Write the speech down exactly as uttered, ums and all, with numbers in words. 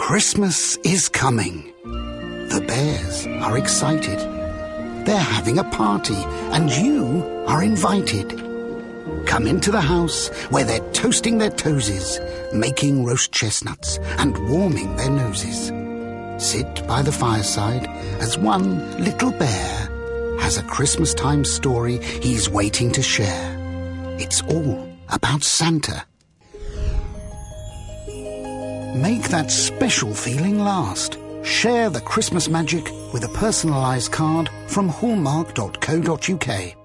Christmas is coming. The bears are excited. They're having a party, and you are invited. Come into the house where they're toasting their toesies, making roast chestnuts and warming their noses. Sit by the fireside as one little bear has a Christmas time story he's waiting to share. It's all about Santa. Make that special feeling last. Share the Christmas magic with a personalised card from hallmark dot co dot uk.